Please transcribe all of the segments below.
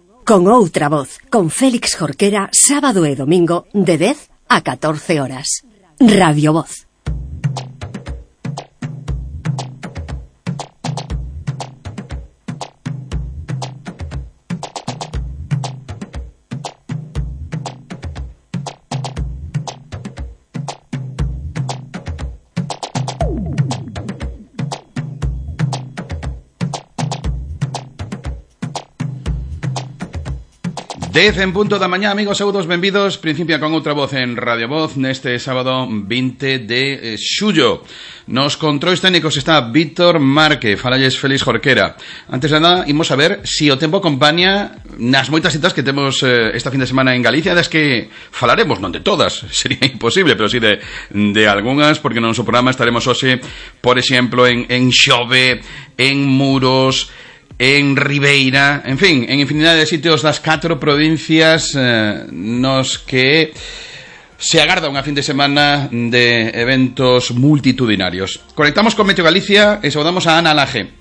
Con outra voz, con Félix Jorquera, sábado e domingo, de 10 a 14 horas. Radio Voz. Dez en punto da mañá, amigos, saudos, benvidos. Principia con outra voz en Radio Voz neste sábado 20 de xullo. Nos controis técnicos está Víctor Márquez, falalles Félix Jorquera. Antes de nada, imos a ver si o tempo acompaña nas moitas citas que temos esta fin de semana en Galicia, das que falaremos, non de todas, sería imposible, pero si de algunhas, porque no noso programa estaremos hoxe, por exemplo, en Xove, en Muros, en Ribeira, en fin, en infinidade de sitios das 4 provincias nos que se agarda unha fin de semana de eventos multitudinarios. Conectamos con Meteo Galicia e saudamos a Ana Laje.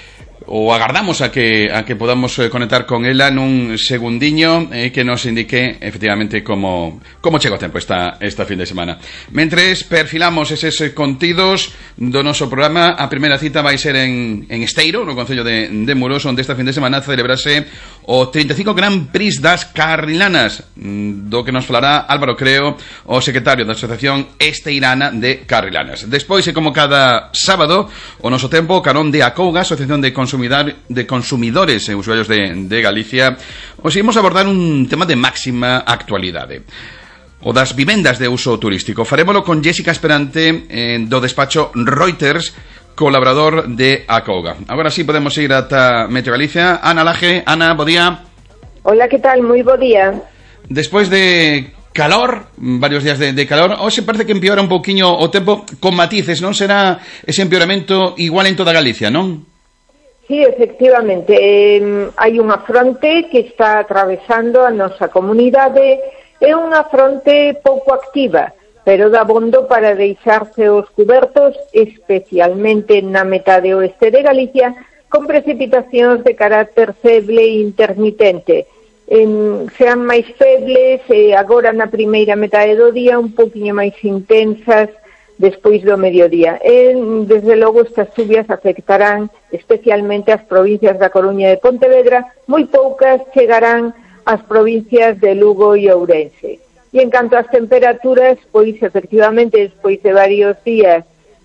O agardamos a que podamos conectar con ela nun segundiño que nos indique efectivamente como chega o tempo esta fin de semana. Mentres perfilamos eses contidos do noso programa, a primeira cita vai ser en Esteiro, no concello de Muros, onde esta fin de semana celebrase o 35 Gran Prix das Carrilanas, do que nos falará Álvaro Creo, o secretario da Asociación Esteirana de Carrilanas. Despois, e como cada sábado, o noso tempo carón de Acouga, Asociación de Consumidores e Usuarios de Galicia, os imos abordar un tema de máxima actualidade, o das vivendas de uso turístico. Farémolo con Jéssica Esperante do despacho Reuters, colaborador de Acouga. Agora sí podemos ir ata Meteo Galicia. Ana Laje. Ana, bo día. Hola, que tal? Moi bo día. Despois de calor, varios días de calor, hoxe parece que empeora un pouquiño o tempo, con matices, non será ese empeoramento igual en toda Galicia, non? Sí, efectivamente, hai unha fronte que está atravesando a nosa comunidade, é unha fronte pouco activa, pero dá bondo para deixarse os cubertos, especialmente na metade oeste de Galicia, con precipitacións de carácter feble e intermitente. Sean máis febles e agora na primeira metade do día un poquinho máis intensas despois do mediodía. Desde logo estas chuvias afectarán especialmente as provincias da Coruña e de Pontevedra, moi poucas chegarán ás provincias de Lugo e Ourense. E en canto ás temperaturas, pois efectivamente despois de varios días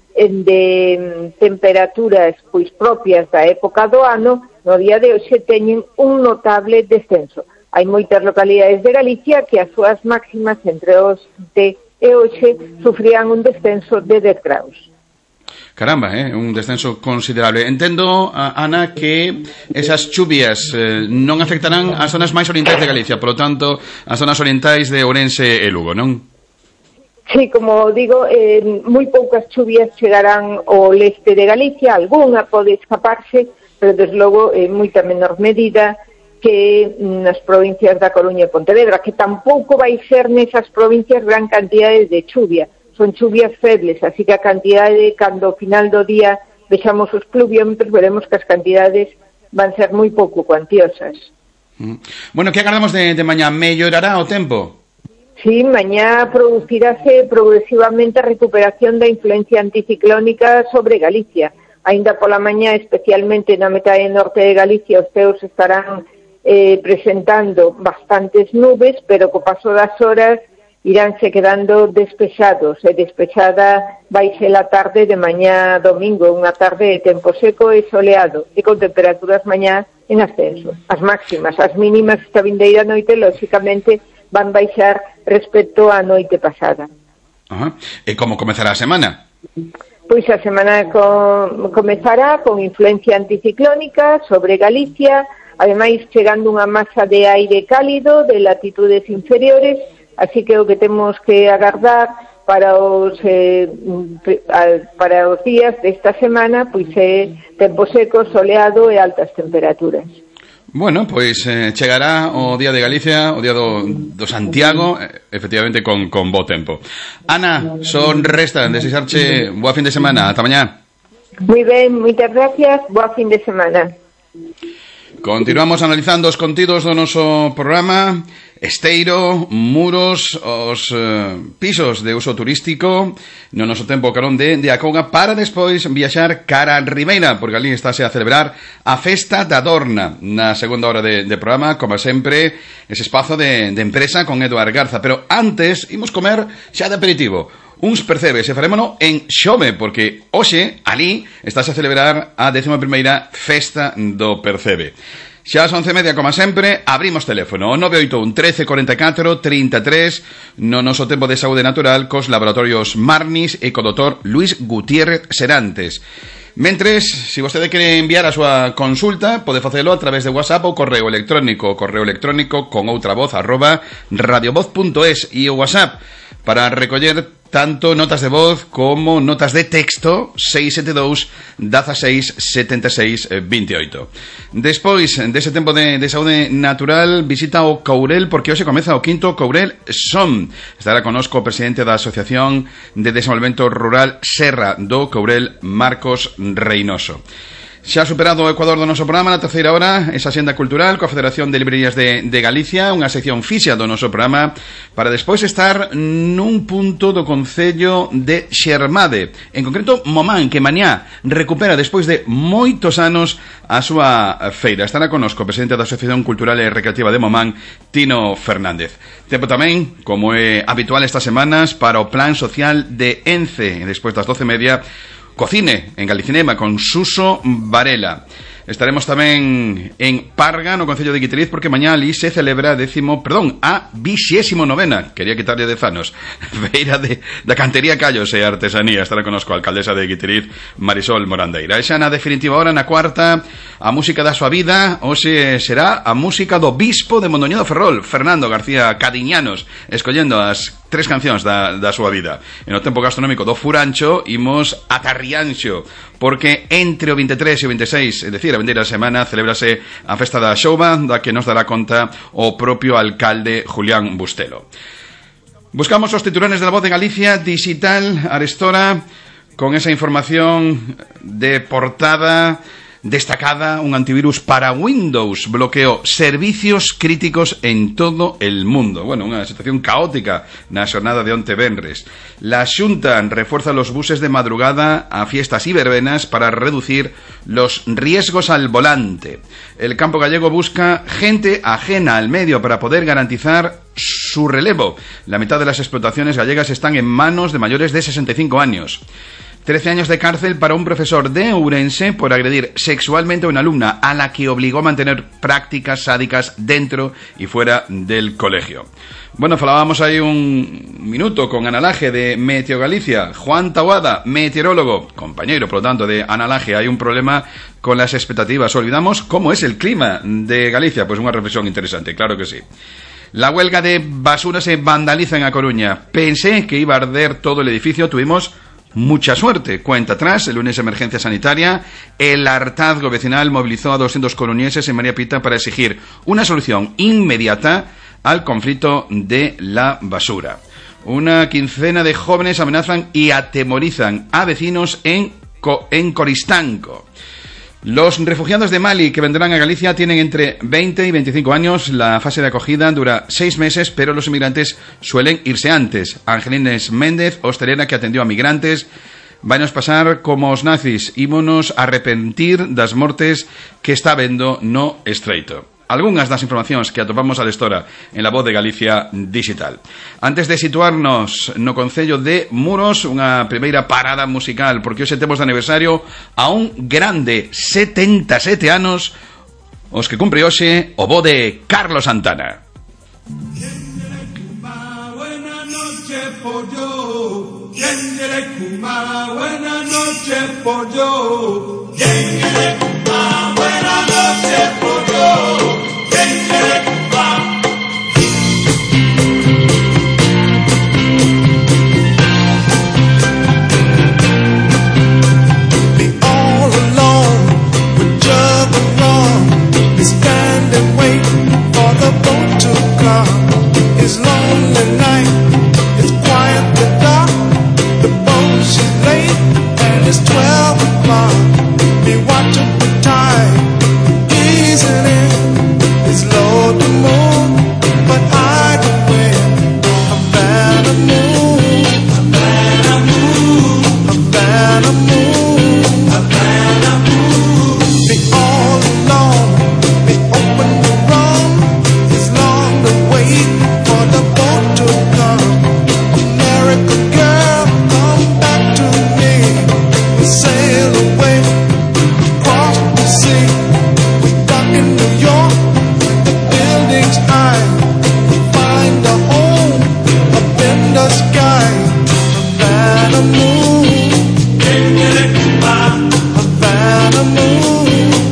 de temperaturas pois propias da época do ano, no día de hoxe teñen un notable descenso. Hai moitas localidades de Galicia que as súas máximas entre os de e hoxe sufrían un descenso de 10 graus. Caramba, un descenso considerable. Entendo, Ana, que esas chuvias non afectarán as zonas máis orientais de Galicia, por lo tanto, as zonas orientais de Ourense e Lugo, non? Sí, como digo, moi poucas chuvias chegarán ao leste de Galicia, algunha pode escaparse, pero desde logo en moita menor medida que nas provincias da Coruña e Pontevedra, que tampouco vai ser nesas provincias gran cantidade de chuvia. Son chuvias febles, así que a cantidade, cando ao final do día vexamos os pluviómetros, veremos que as cantidades van ser moi pouco cuantiosas. Bueno, que agardamos de mañá? Mellorará o tempo? Sí, mañá producirase progresivamente a recuperación da influencia anticiclónica sobre Galicia. Ainda pola mañá, especialmente na metade norte de Galicia, os ceos estarán presentando bastantes nubes, pero co paso das horas iránse quedando despexados, e despexada vai ser a tarde de mañá domingo, unha tarde de tempo seco e soleado, e con temperaturas mañá en ascenso. As máximas, as mínimas esta vindeira noite, lóxicamente, van baixar respecto á noite pasada. E como comezará a semana? Pois a semana comezará con influencia anticiclónica sobre Galicia, ademais chegando unha masa de aire cálido de latitudes inferiores, así que o que temos que agardar para os días desta semana pois é tempo seco, soleado e altas temperaturas. Bueno, pois chegará o Día de Galicia, o Día do Santiago, efectivamente con bo tempo. Ana, son resta desexarche boa fin de semana. Ata mañá. Moi ben, moitas gracias, boa fin de semana. Continuamos analizando os contidos do noso programa. Esteiro, muros, os pisos de uso turístico no noso tempo carón de Acouga, para despois viaxar cara a Ribeira, porque ali estáse a celebrar a Festa da Dorna na segunda hora de programa, como sempre, ese espazo de empresa con Eduard Garza. Pero antes, imos comer xa de aperitivo uns percebes, e farémono en Xove, porque hoxe, ali, estás a celebrar a 11ª Festa do Percebe. Xa ás 11:30, como sempre, abrimos teléfono 981 13 44 33 no noso tempo de saúde natural cos laboratorios Marnis e co doutor Luis Gutiérrez Serantes. Mentres, se vostede quere enviar a súa consulta, pode facelo a través de WhatsApp ou correo electrónico con outravoz @radiovoz.es, e o WhatsApp para recoller tanto notas de voz como notas de texto 672 16 76 28. Despois dese tempo de saúde natural, visita o Courel, porque hoxe comeza o 5º Courel Son. Estará conosco o presidente da Asociación de Desenvolvemento Rural Serra do Courel, Marcos Reynoso. Xa superado o Ecuador do noso programa, na terceira hora, esa axenda cultural coa Federación de Librerías de Galicia, unha sección fixa do noso programa, para despois estar nun punto do concello de Xermade, en concreto Momán, que mañá recupera despois de moitos anos a súa feira. Estará conosco o presidente da Asociación Cultural e Recreativa de Momán, Tino Fernández. Tempo tamén, como é habitual estas semanas, para o Plan Social de Ence, despois das 12:30, Cocine en Galicinema con Suso Varela. Estaremos tamén en Parga, no concello de Guiteriz, porque mañá ali se celebra a 29ª, quería quitarlle 10 anos, feira da cantería, callos e artesanía. Estará conosco a alcaldesa de Guiteriz, Marisol Morandeira. E xa na definitiva hora, na cuarta, a música da súa vida. Hoxe será a música do bispo de Mondoñedo Ferrol, Fernando García Cadiñanos, escollendo as 3 cancións da súa vida. En o tempo gastronómico do Furancho, imos a Carrianxo, porque entre o 23 e o 26, é dicir, a vindeira semana, celebrase a Festa da Xouba, da que nos dará conta o propio alcalde Julián Bustelo. Buscamos os titulares de La Voz de Galicia digital arestora, con esa información de portada destacada: un antivirus para Windows bloqueou servicios críticos en todo el mundo. Bueno, unha situación caótica na xornada de onte venres. La Xunta refuerza los buses de madrugada a fiestas y verbenas para reducir los riesgos al volante. El campo gallego busca gente ajena al medio para poder garantizar su relevo. La mitad de las explotaciones gallegas están en manos de mayores de 65 años. 13 años de cárcel para un profesor de Ourense por agredir sexualmente a una alumna a la que obligó a mantener prácticas sádicas dentro y fuera del colegio. Bueno, falábamos aí un minuto con Analaje de Meteo Galicia. Juan Taboada, meteorólogo, compañero, por lo tanto, de Analaje. Hay un problema con las expectativas. Olvidamos cómo es el clima de Galicia. Pues una reflexión interesante, claro que sí. La huelga de basura se vandaliza en A Coruña. Pensé que iba a arder todo el edificio. Tuvimos mucha suerte. Cuenta atrás, el lunes emergencia sanitaria. El hartazgo vecinal movilizó a 200 coruñeses en María Pita para exigir una solución inmediata al conflicto de la basura. Una quincena de jóvenes amenazan y atemorizan a vecinos en Coristanco. Los refugiados de Mali que vendrán a Galicia tienen entre 20 y 25 años. La fase de acogida dura 6 meses, pero los inmigrantes suelen irse antes. Angelines Méndez, hostelera que atendió a migrantes: vainos pasar como os nazis, ímonos arrepentir das mortes que está vendo no estreito. Algunhas das informacións que atopamos a lestora en La Voz de Galicia digital. Antes de situarnos no concello de Muros, unha primeira parada musical, porque hoxe temos de aniversario a un grande, 77 anos, os que cumpre hoxe o bo de Carlos Santana. Buenas noches, pollo. Buenas noches, pollo. Buenas noches, pollo. Be all alone with Juggle Wrong. Be standing waiting for the boat to come. It's lonely night, it's quietly dark. The boat she's late and it's 12 o'clock. Be watching the tide. Easy go to moon, but either way, Havana moon, Havana moon, Havana moon, Havana moon. Be all alone, be open to roam. It's long to wait for the boat to come. American girl, come back to me. We sail away across the sea. We dock in New York, the buildings high. We find a home up in the sky. Havana moon, Havana moon.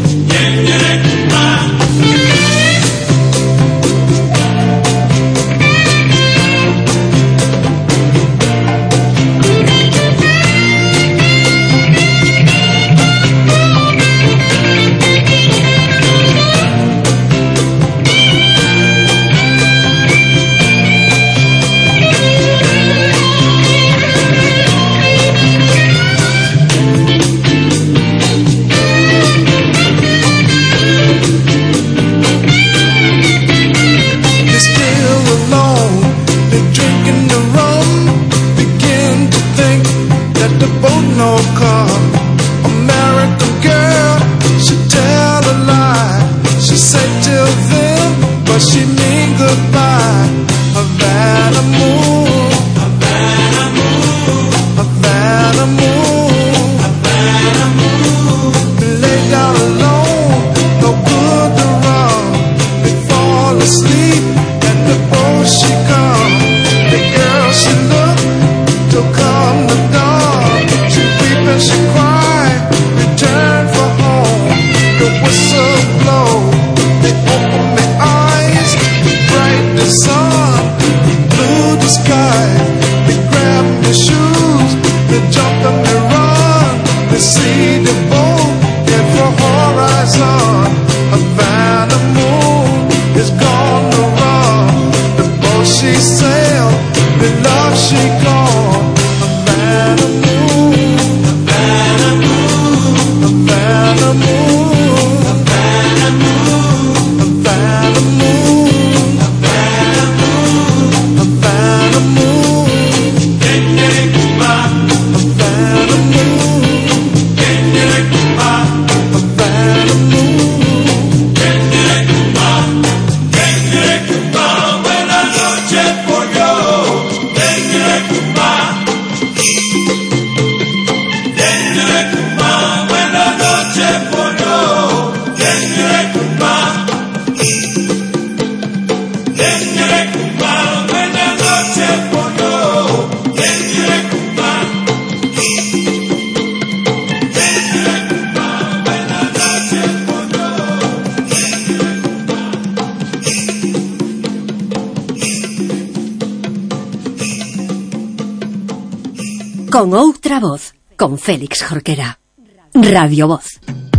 They're still alone, they're drinking the rum. Begin to think that the boat no come. American girl, she tell a lie. She said till then, but she mean goodbye. Havana moon, Havana moon, Havana moon, Havana moon. Lay down alone, no good to run. They fall asleep and before she come, the girl she look till come the dawn. She weep and she cry, return for home. The whistle blow, they open their eyes, bright the sun, blue the sky. They grab their shoes, they jump and they run. They see the boat, head for horizon. Havana moon is gone to run. The boat she sailed, the love she gone. Havana moon, Havana moon, Havana moon, Havana moon, Havana moon, Havana moon, Havana moon. Havana Con outra voz, con Félix Jorquera. Radio Voz.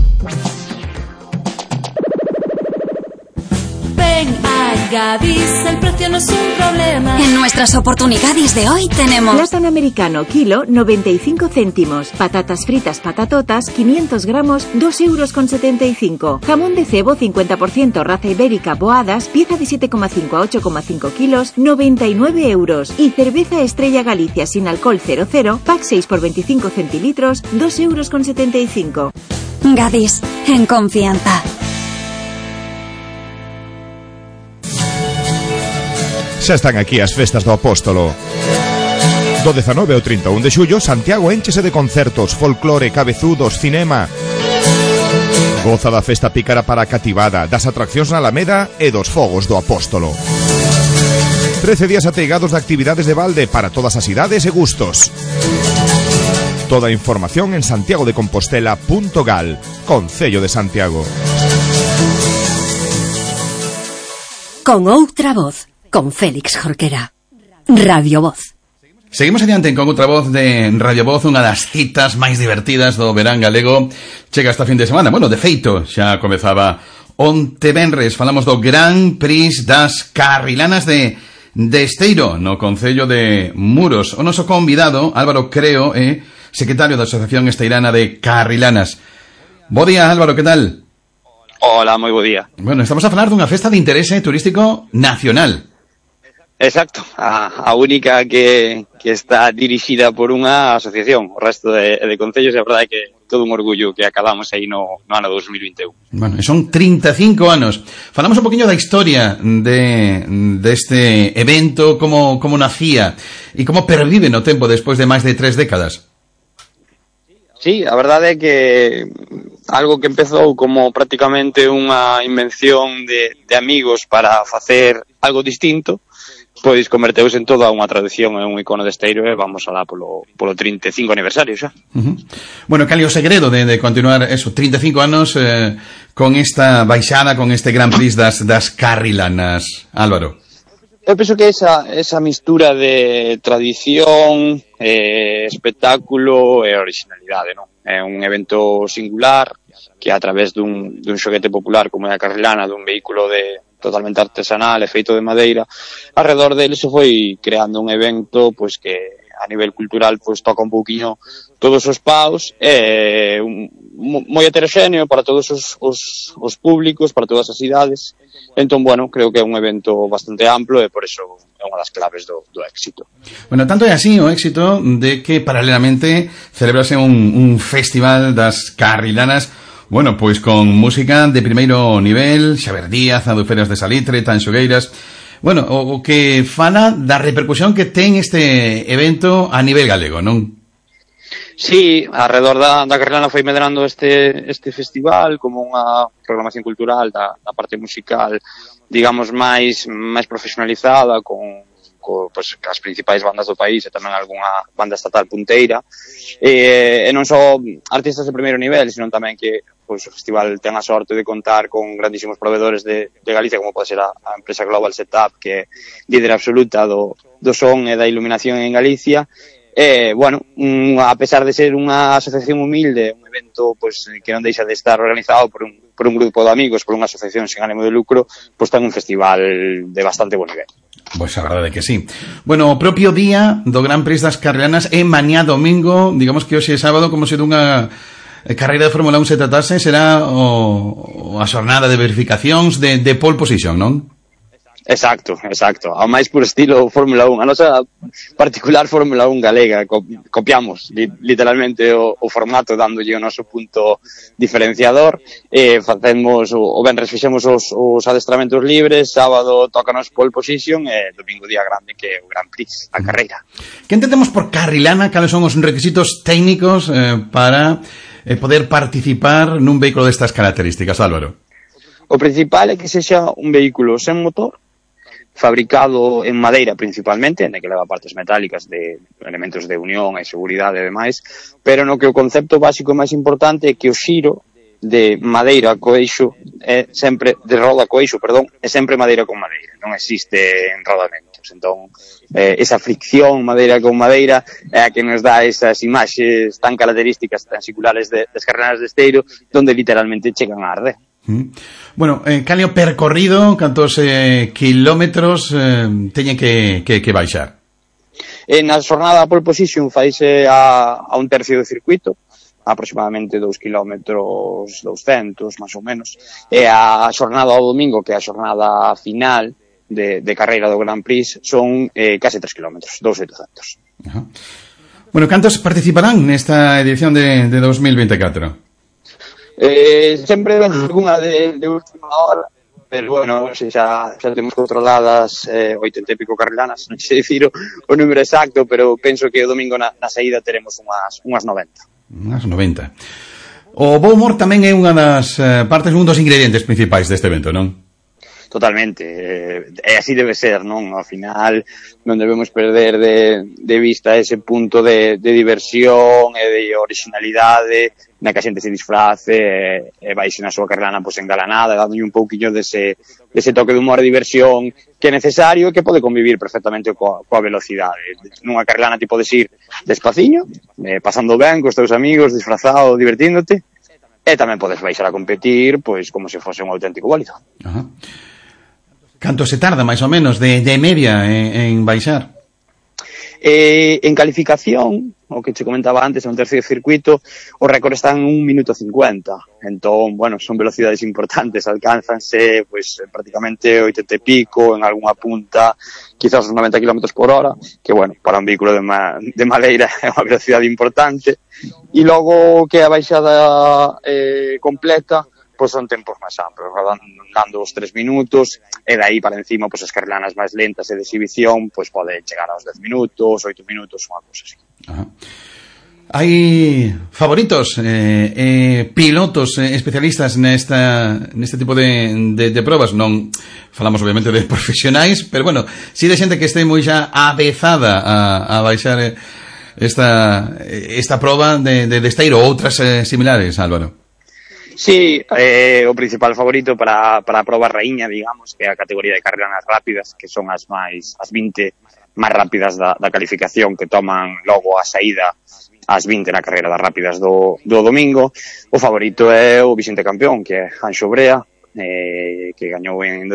Ven a Gadis, el precio no es un problema. En nuestras oportunidades de hoy tenemos plátano americano, kilo, 95 céntimos. Patatas fritas patatotas, 500 gramos, 2,75 €. Jamón de cebo, 50% raza ibérica Boadas, pieza de 7,5 a 8,5 kilos, 99 €. Y cerveza Estrella Galicia sin alcohol 00, pack 6 por 25 centilitros, 2,75 €. Gadis, en confianza. Xa están aquí as festas do Apóstolo. Do 19 ao 31 de xullo, Santiago énchese de concertos, folclore, cabezudos, cinema. Goza da festa pícara para a cativada, das atraccións na Alameda e dos fogos do Apóstolo. 13 días ateigados de actividades de balde para todas as idades e gustos. Toda a información en santiagodecompostela.gal, Concello de Santiago. Con outra voz, con Félix Jorquera. Radio Voz. Seguimos adiante con outra voz de Radio Voz, unha das citas máis divertidas do verán galego. Chega esta fin de semana. Bueno, de feito, xa comezaba onte venres. Falamos do Gran Prix das Carrilanas de Esteiro, no Concello de Muros. O noso convidado, Álvaro Creo, secretario da Asociación Esteirana de Carrilanas. Bo día, Álvaro, que tal? Hola, moi bo día. Bueno, estamos a falar dunha festa de interese turístico nacional. Exacto, a única que está dirixida por unha asociación. O resto de concellos, a verdade é que todo un orgullo que acabamos aí no ano 2021. Bueno, son 35 anos. Falamos un poquinho da historia deste evento, como nacía e como pervive no tempo despois de máis de 3 décadas. Sí, a verdade é que algo que empezou como prácticamente unha invención de amigos para facer algo distinto, pois converteuse en toda unha tradición e un icono de Esteiro e vamos alá polo 35 aniversario xa. Bueno, cal é o segredo de continuar 35 anos con esta baixada, con este Gran Prix das Carrilanas, Álvaro? Eu penso que esa mistura de tradición, espectáculo e originalidade, non? É un evento singular que a través dun xoguete popular como é a Carrilana, dun vehículo totalmente artesanal e feito de madeira, alrededor dele se foi creando un evento pois que a nivel cultural pois toca un pouquiño todos os paus, é moi heteroxéneo para todos os públicos, para todas as idades. Entón, bueno, creo que é un evento bastante amplo e por iso é unha das claves do éxito. Bueno, tanto é así o éxito de que paralelamente celebrase un festival das Carrilanas, bueno, pois con música de primeiro nivel, Xavier Díaz, Aduferas de Salitre, Tanxogueiras. Bueno, o que fala da repercusión que ten este evento a nivel galego, non? Sí, alrededor da Carrilana foi medrando este festival como unha programación cultural da parte musical, digamos, máis profesionalizada con pues, as principais bandas do país e tamén algunha banda estatal punteira, e non só artistas de primeiro nivel, sino tamén que pois, o festival ten a sorte de contar con grandísimos provedores de Galicia, como pode ser a empresa Global Setup, que é líder absoluta do son e da iluminación en Galicia. Bueno, a pesar de ser unha asociación humilde, un evento pues, que non deixa de estar organizado por un grupo de amigos, por unha asociación sin ánimo de lucro, pues ten un festival de bastante bon nivel. Pois a verdade que sí. Bueno, o propio día do Gran Prix das Carrilanas é mañá domingo, digamos que hoxe é sábado, como se dunha carreira de Fórmula 1 se tratase, será a xornada de verificacións de pole position, non? Exacto. Ao máis por estilo Fórmula 1. A nosa particular Fórmula 1 galega. Copiamos literalmente o formato, dándolle o noso punto diferenciador. Facemos o venres fixemos os adestramentos libres, sábado tócanos pole position e domingo día grande que é o Gran Prix, a carreira. Que entendemos por Carrilana? Cales son os requisitos técnicos para poder participar nun vehículo destas características, Álvaro? O principal é que sexa un vehículo sen motor, fabricado en madeira principalmente, en que leva partes metálicas de elementos de unión e seguridade e demais, pero no que o concepto básico máis importante é que o xiro de madeira co eixo é sempre de roda co eixo, é sempre madeira con madeira, non existe enrodamentos. Entón, esa fricción madeira con madeira é a que nos dá esas imaxes tan características, tan singulares das Carrilanas de Esteiro, donde literalmente chegan a arder. Bueno, cal é o percorrido, cantos kilómetros teñen que baixar? Na xornada pole position faise a un tercio do circuito, aproximadamente 2 kilómetros 200, máis ou menos, e a xornada ao domingo, que é a xornada final de carreira do Gran Prix, son case 3 kilómetros, 2.800. Bueno, cantos participarán nesta edición de 2024? Sempre ven algunha de última hora, pero bueno, xa temos controladas 80 e pico carrilanas, non sei dicir o número exacto, pero penso que o domingo na saída teremos unhas 90. Unhas 90. O bo humor tamén é unha das partes, un dos ingredientes principais deste evento, non? Totalmente, e así debe ser, non? Ao final non debemos perder de vista ese punto de diversión e de originalidade na que a xente se disfrace e vaixe na súa carrilana pois engalanada, dándolle un pouquiño dese toque de humor e diversión que é necesario e que pode convivir perfectamente coa velocidade. Nunha carrilana ti podes ir despaciño, pasando ben cos teus amigos, disfrazado, divertíndote, e tamén podes baixar a competir pois como se fose un auténtico bólido. Ajá. Canto se tarda, máis ou menos, de media en baixar? En calificación, o que che comentaba antes, en un terceiro circuito, o récord está en 1 minuto 50. Entón, bueno, son velocidades importantes, alcánzanse pois prácticamente 80 e pico, en algunha punta, quizás os 90 km por hora, que, bueno, para un vehículo de madeira é unha velocidade importante. E logo que a baixada completa, pois son tempos máis amplos, dando os 3 minutos, e dai para encima, pois as carrilanas máis lentas e de exhibición, pois pode chegar aos 10 minutos, 8 minutos, unha cousa así. Ajá. Hai favoritos, pilotos especialistas neste tipo de probas. Non falamos obviamente de profesionais, pero bueno, si de xente que este moi xa avezada a baixar esta proba de esteiro ou outras similares, Álvaro. Sí, o principal favorito para a proba raíña, digamos, que é a categoría de carreras rápidas, que son as 20 máis rápidas da calificación, que toman logo a saída as 20 na carreira das rápidas do domingo. O favorito é o Vicente campeón, que é Anxo Brea, que gañou en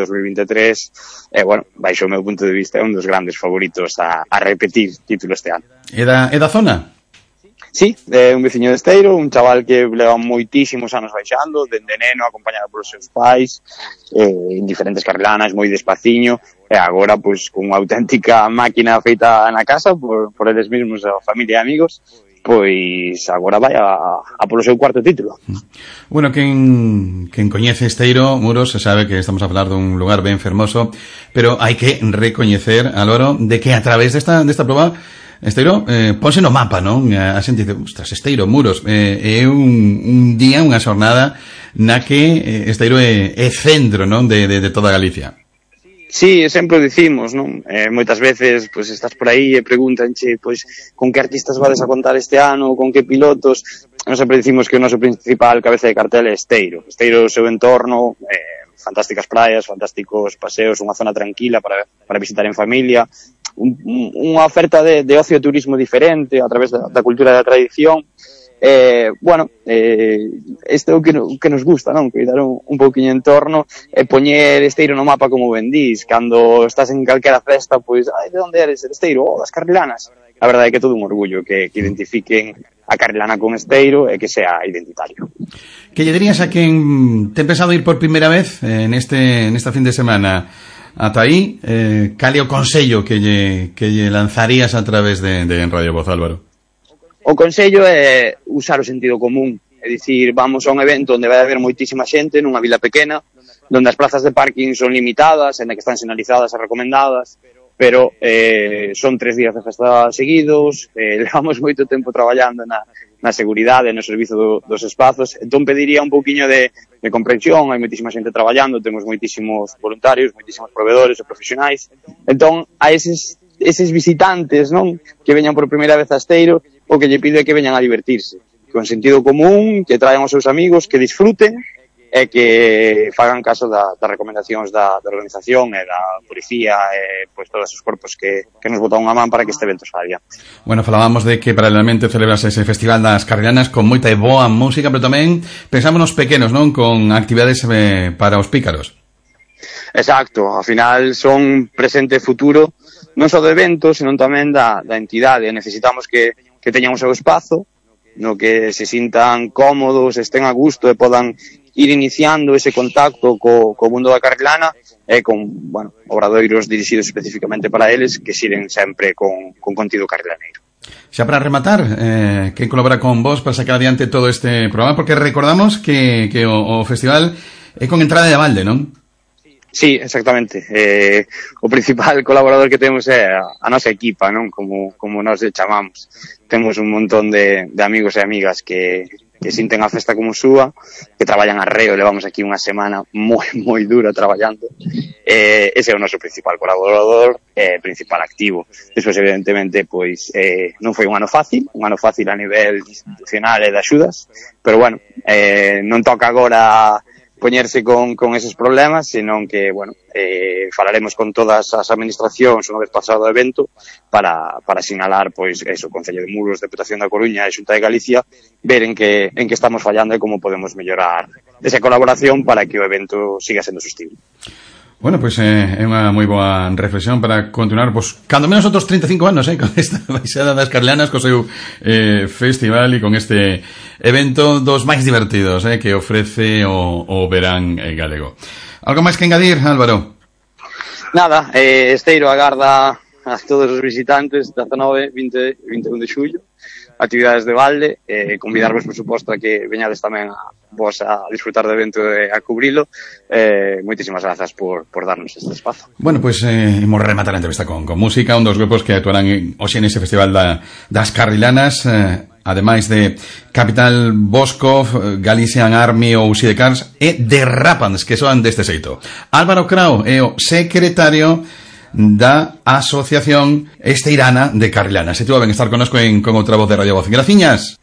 2023, e, bueno, baixo o meu punto de vista, é un dos grandes favoritos a repetir título este ano. É da zona? Sí, é un veciño de Esteiro, un chaval que leva moitísimos anos baixando, dende neno, acompañado polos seus pais, en diferentes carrilanas, moi despaciño, e agora, pois, con unha auténtica máquina feita na casa, por eles mesmos, a familia e amigos, pois agora vai a polo seu cuarto título. Bueno, quen coñece Esteiro, Muros, se sabe que estamos a falar dun lugar ben fermoso, pero hai que recoñecer, Álvaro, de que a través desta proba Esteiro ponse no mapa, non? A xente dice, ostras, Esteiro, Muros, é un día, unha xornada na que Esteiro é centro, non? De toda Galicia. Sí, sempre o dicimos, non? Moitas veces, pois, estás por aí e pregúntanche, pois, con que artistas vades a contar este ano, con que pilotos. Nós sempre dicimos que o noso principal cabeza de cartel é Esteiro. Esteiro, o seu entorno, fantásticas praias, fantásticos paseos, unha zona tranquila para visitar en familia, unha oferta de ocio e turismo diferente a través da cultura e da tradición. Bueno, este é o que nos gusta, non? Cuidar un pouquiño en torno e poñer Esteiro no mapa, como ben dís. Cando estás en calquera festa, pois, de onde eres? Esteiro, das Carrilanas. A verdade é que é todo un orgullo que identifiquen a Carrilana con Esteiro e que sea identitario. Que lle dirías a quen ten pensado ir por primeira vez nesta fin de semana ata aí, cal é o consello que lle lanzarías a través de Radio Voz, Álvaro? O consello é usar o sentido común, é dicir, vamos a un evento onde vai haber moitísima xente nunha vila pequena, onde as plazas de parking son limitadas, en que están sinalizadas e recomendadas, pero son 3 días de festa seguidos, levamos moito tempo traballando na seguridade, no servizo dos espazos, entón pediría un pouquiño de comprensión. Hai moitísima xente traballando, temos moitísimos voluntarios, moitísimos proveedores e profesionais, entón a eses visitantes, non, que veñan por primeira vez a Esteiro, o que lle pido é que veñan a divertirse, con sentido común, que traian os seus amigos, que disfruten e que fagan caso das recomendacións da organización e da policía e pois todos os corpos que nos botan unha man para que este evento salga. Bueno, falábamos de que paralelamente celebras ese Festival das Carrilanas con moita e boa música, pero tamén pensamos nos pequenos, non? Con actividades para os pícaros. Exacto, ao final son presente e futuro non só do evento, senón tamén da entidade. Necesitamos que teñan o seu espazo, no que se sintan cómodos, estén a gusto e podan ir iniciando ese contacto co mundo da Carrilana e con, bueno, obradoiros dirixidos especificamente para eles que siren sempre con contido carrilaneiro. Xa para rematar, quen colabora con vos para sacar adiante todo este programa? Porque recordamos que o festival é con entrada de balde, non? Sí, exactamente. O principal colaborador que temos é a nosa equipa, non? Como nós chamamos. Temos un montón de amigos e amigas que sinten a festa como súa, que traballan arreo, levamos aquí unha semana moi dura traballando. Ese é o noso principal colaborador, principal activo. Despois, evidentemente, pois non foi un ano fácil a nivel institucional e de axudas, pero bueno, non toca agora poñerse con eses problemas, senón que, bueno, falaremos con todas as administracións unha vez pasado o evento para sinalar, pois, eso, o Concello de Muros, Deputación da Coruña e Xunta de Galicia, ver en que estamos fallando e como podemos mellorar esa colaboración para que o evento siga sendo sostible. Bueno, pois é unha moi boa reflexión para continuar, pois, cando menos outros 35 anos, con esta baixada das Carlianas, co seu festival e con este evento dos máis divertidos que ofrece o verán galego. Algo máis que engadir, Álvaro? Nada, Esteiro agarda a todos os visitantes 19, 20 e 21 de xullo, actividades de balde, convidarvos, por suposto, a que veñades tamén vos a disfrutar do evento e a cubrilo. Moitísimas grazas por darnos este espazo. Bueno, pois imos rematar a entrevista con música, un dos grupos que actuarán hoxe nese festival das Carrilanas, ademais de Capital Bosco, Galician Army ou Sidecars e The Rapans, que soan deste xeito. Álvaro Crao é o secretario da Asociación Esteirana de Carrilanas. Se tú a ben estar connosco con outra voz de Radio Voz. Graciñas.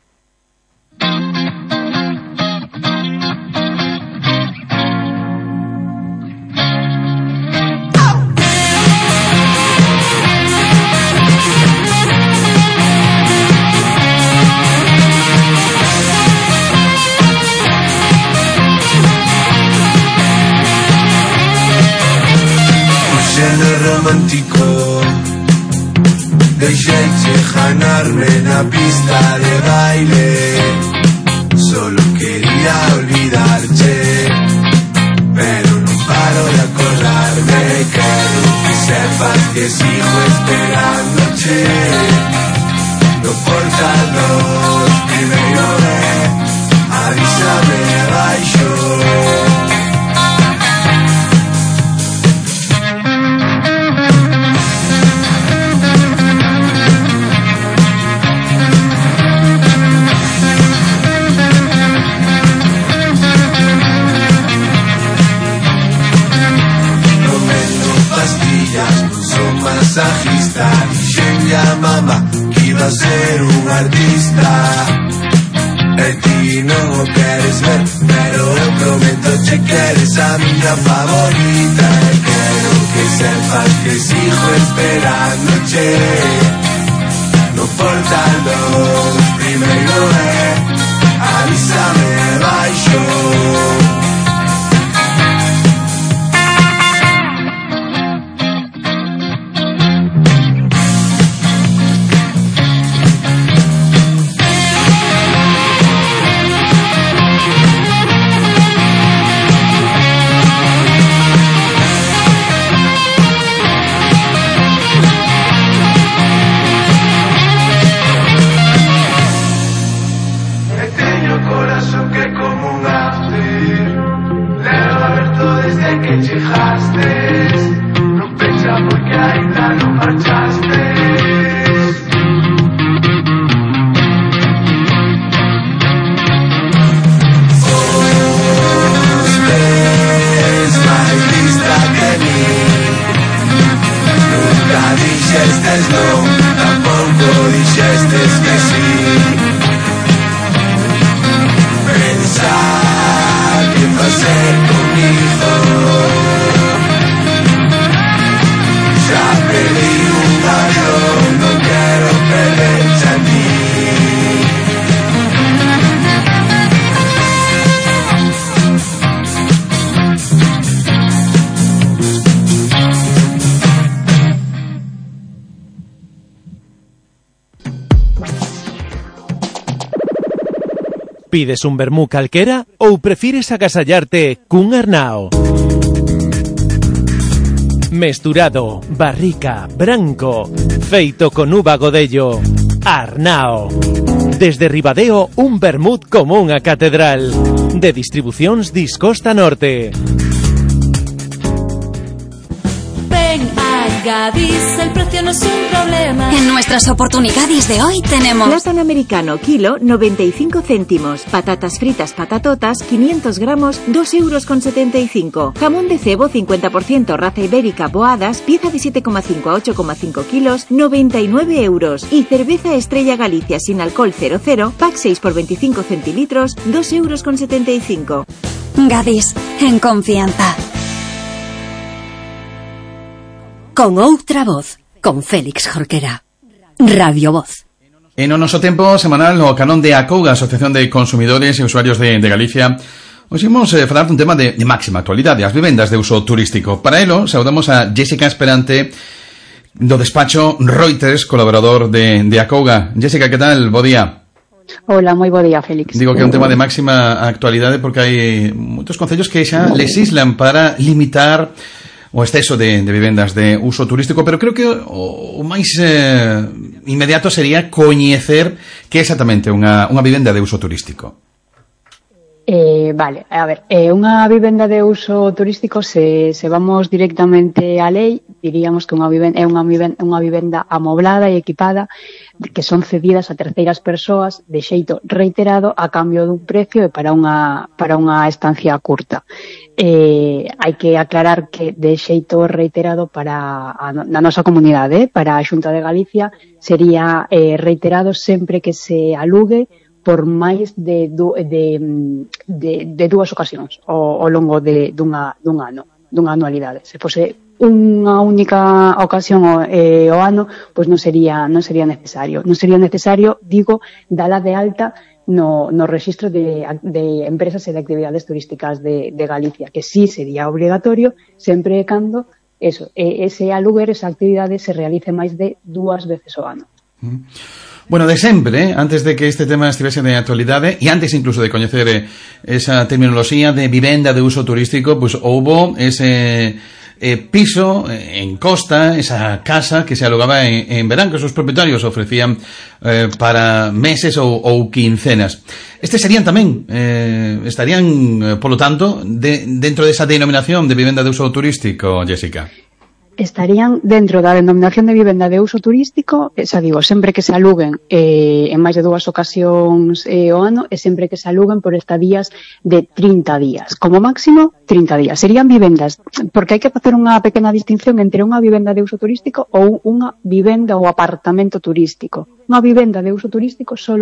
Romántico, deixeche ganarme na pista de baile. Solo quería olvidarte, pero no paro de acordarme. Quero que sepas que sigo esperándote. No portal 2, primeiro avísame abaixo. Masajista, dixenlle a mamá que iba a ser un artista. E ti non o queres ver, pero eu prometo che que eres a miña favorita. E quero que sepas que sigo esperándoche. No portal 2, primeiro avísame baixo. Pides un vermú calquera ou prefires agasallarte cun Arnao? Mesturado, barrica, branco, feito con uva godello. Arnao. Desde Ribadeo, un vermut como unha catedral. De distribucións Discosta Norte. Gadis, el precio no es un problema. En nuestras oportunidades de hoy tenemos plátano americano, kilo, 95 céntimos. Patatas fritas, patatotas, 500 gramos, 2,75 €. Jamón de cebo, 50% raza ibérica, boadas, pieza de 7,5 a 8,5 kilos, 99 €. Y cerveza Estrella Galicia sin alcohol 00, pack 6 por 25 centilitros, 2,75 €. Gadis, en confianza. Con outra voz, con Félix Jorquera. Radio Voz. En o noso tempo semanal, o Canón de ACOUGA, Asociación de Consumidores e Usuarios de Galicia, Hoxe imos falar dun tema de máxima actualidade, as vivendas de uso turístico. Para elo, saudamos a Jessica Esperante do despacho Reuters, colaborador de Acouga. Jessica, que tal? Bo día. Hola, moi bo día, Félix. Digo que é un tema de máxima actualidade porque hai moitos concellos que xa legislan para limitar o exceso de vivendas de uso turístico, pero creo que o máis inmediato sería coñecer que é exactamente unha vivenda de uso turístico. Vale, a ver, unha vivenda de uso turístico, se vamos directamente á lei, diríamos que é unha vivenda amoblada e equipada que son cedidas a terceiras persoas de xeito reiterado a cambio dun precio e para unha estancia curta. Hai que aclarar que de xeito reiterado na nosa comunidade, para a Xunta de Galicia, sería reiterado sempre que se alugue por máis de dúas ocasións ao longo dun ano, dunha anualidade. Se fose unha única ocasión ao ano, pois non sería necesario. Non sería necesario, digo, dala de alta no rexistro de empresas e de actividades turísticas de Galicia, que sí sería obligatorio sempre e cando ese aluguer, esa actividade se realice máis de 2 veces ao ano. Bueno, de sempre, antes de que este tema estivese de actualidade e antes incluso de coñecer esa terminoloxía de vivenda de uso turístico, pues houbo ese piso en costa, esa casa que se alugaba en verán, que os propietarios ofrecían para meses ou quincenas. Estes serían tamén, estarían, polo tanto, dentro desa denominación de vivenda de uso turístico, Jessica? Estarían dentro da denominación de vivenda de uso turístico, xa digo, sempre que se aluguen en máis de 2 ocasións ao ano e sempre que se aluguen por estadías de 30 días. Como máximo, 30 días. Serían vivendas, porque hai que facer unha pequena distinción entre unha vivenda de uso turístico ou unha vivenda ou apartamento turístico. Unha vivenda de uso turístico só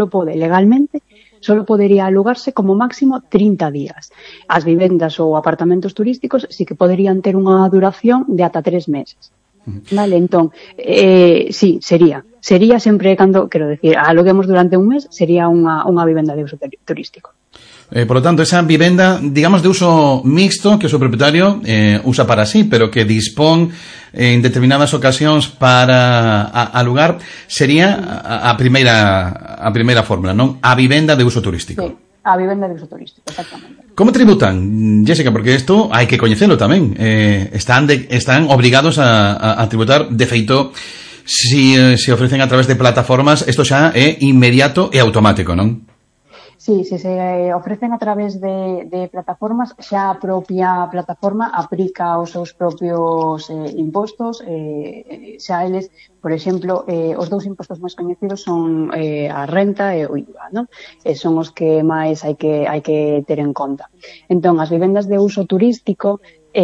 podería alugarse como máximo 30 días. As vivendas ou apartamentos turísticos sí que poderían ter unha duración de ata 3 meses. Vale, entón, sí, sería sempre cando, quero decir, aluguemos durante un mes, sería unha vivenda de uso turístico. Por lo tanto, esa vivenda, digamos, de uso mixto que o seu propietario usa para sí, pero que dispón en determinadas ocasións para alugar, sería a primeira fórmula, non? A vivenda de uso turístico. Sí, a vivenda de uso turístico, exactamente. Como tributan, Jessica? Porque isto hai que coñecelo tamén. Están obrigados a tributar, de feito, si se ofrecen a través de plataformas, isto xa é inmediato e automático, non? Sí, se ofrecen a través de plataformas, xa a propia plataforma aplica os seus propios impostos, xa eles, por exemplo, os 2 impostos máis coñecidos son a renta e o IVA, non? Son os que máis hai que ter en conta. Entón, as vivendas de uso turístico,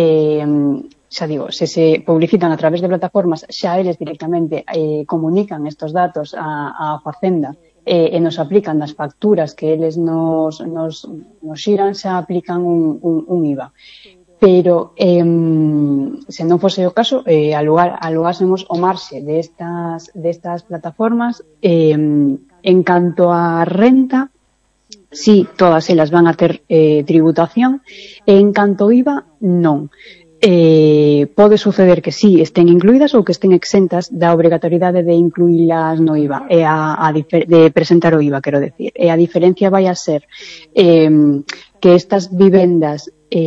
xa digo, se publicitan a través de plataformas, xa eles directamente comunican estos datos a Facenda e nos aplican nas facturas que eles nos xiran, xa aplican un IVA. Pero se non fose o caso, alugásemos o marxe destas plataformas. En canto a renta, sí, todas elas van a ter tributación, e en canto IVA, non. Pode suceder que sí estén incluídas ou que estén exentas da obrigatoriedade de incluílas no IVA de presentar o IVA, quero decir. E a diferencia vai a ser que estas vivendas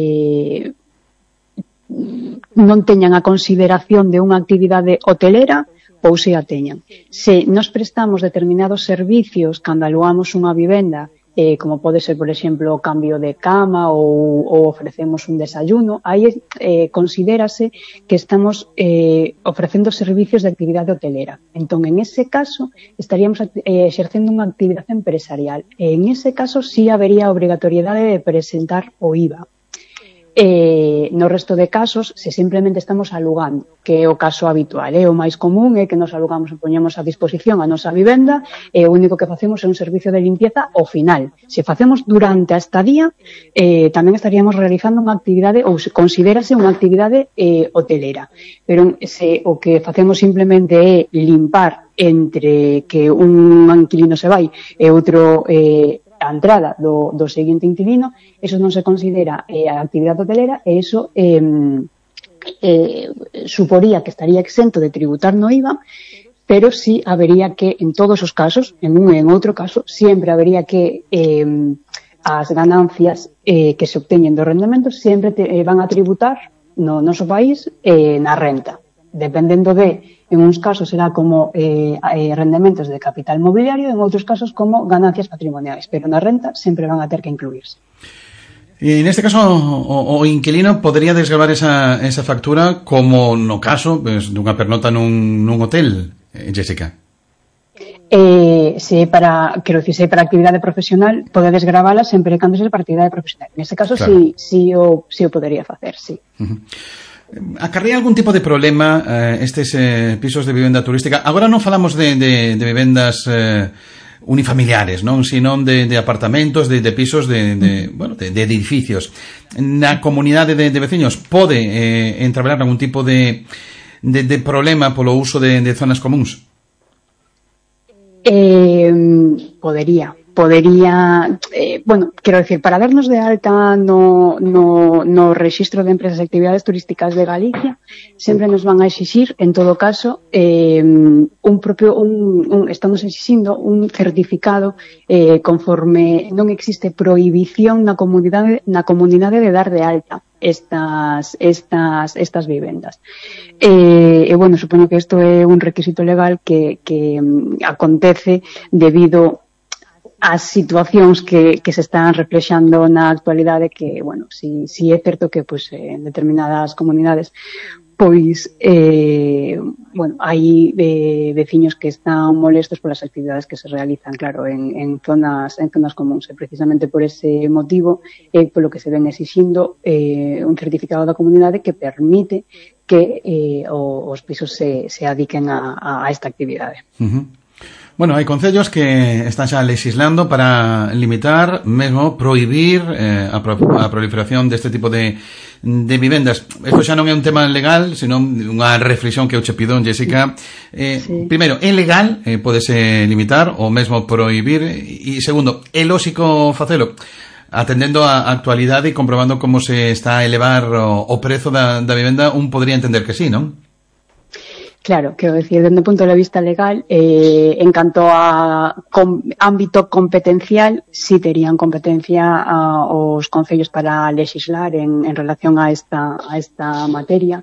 non teñan a consideración de unha actividade hotelera ou se a teñan. Se nos prestamos determinados servicios cando alugamos unha vivenda, como pode ser, por exemplo, o cambio de cama ou ofrecemos un desayuno, aí considérase que estamos ofrecendo servicios de actividade hotelera. Entón, en ese caso, estaríamos exercendo unha actividade empresarial. En ese caso, sí habería obrigatoriedade de presentar o IVA. No resto de casos, se simplemente estamos alugando, que é o caso habitual, o máis común é que nos alugamos e poñemos a disposición a nosa vivenda e o único que facemos é un servicio de limpieza ao final. Se facemos durante a estadía, tamén estaríamos realizando unha actividade, ou se considérase unha actividade hotelera. Pero se o que facemos simplemente é limpar entre que un inquilino se vai e outro a entrada do seguinte inquilino, eso non se considera a actividade hotelera e eso suporía que estaría exento de tributar no IVA, pero sí habería que, en todos os casos, en un e en outro caso, sempre habería que as ganancias que se obteñen dos rendementos sempre van a tributar no noso país na renta. Dependendo en uns casos será como rendementos de capital mobiliario, en outros casos como ganancias patrimoniais, pero na renta sempre van a ter que incluirse. E neste caso o inquilino podría desgravar esa factura como no caso dunha pernota nun hotel, Jessica? Se para actividade profesional pode desgravala sempre cando sexa para actividade profesional. Neste caso claro. sí o podería facer, sí. Acarrea algún tipo de problema estes pisos de vivenda turística? Agora non falamos de vivendas unifamiliares, non, sino de apartamentos, de pisos de edificios. Na comunidade de veciños pode entrabelar algún tipo de problema polo uso de zonas comuns? Podería, quero decir, para darnos de alta no rexistro de empresas e actividades turísticas de Galicia, sempre nos van a exixir, en todo caso, estamos exixindo un certificado conforme non existe prohibición na comunidade de dar de alta estas vivendas. Supoño que isto é un requisito legal que acontece debido ás situacións que se están reflexando na actualidade, que, si é certo que en determinadas comunidades hai veciños que están molestos polas actividades que se realizan, claro, en zonas comuns, e precisamente por ese motivo polo que se ven exixindo un certificado da comunidade que permite que os pisos se adiquen a esta actividade. Hai concellos que están xa legislando para limitar, mesmo prohibir a proliferación deste tipo de vivendas. Isto xa non é un tema legal, senón unha reflexión que eu che pido, Jessica. Primeiro, é legal, podese limitar ou mesmo prohibir, e segundo, é lóxico facelo atendendo a actualidade e comprobando como se está a elevar o prezo da vivenda, un podría entender que sí, non? Claro, quero decir, dende o punto de vista legal, en canto a ámbito competencial, si terían competencia os concellos para lexislar en relación a esta materia.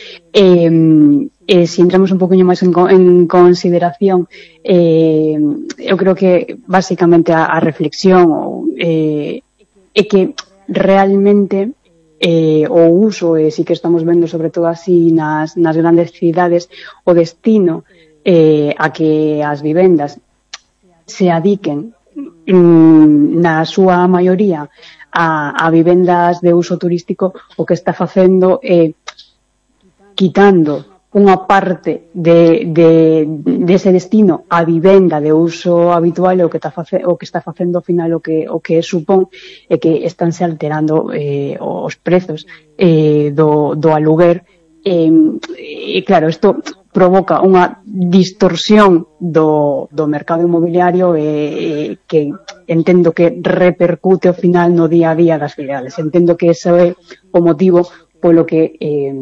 Se entramos un poquinho máis en consideración, eu creo que basicamente a reflexión é que realmente o uso, sí que estamos vendo sobre todo así nas grandes cidades, o destino a que as vivendas se adiquen na súa maioría a vivendas de uso turístico, o que está facendo é quitando unha parte dese destino a vivenda de uso habitual, o que está facendo ao final o que supón é que estánse alterando os prezos do aluguer, e claro, isto provoca unha distorsión do mercado inmobiliario que entendo que repercute ao final no día a día das cidades. Entendo que ese é o motivo polo que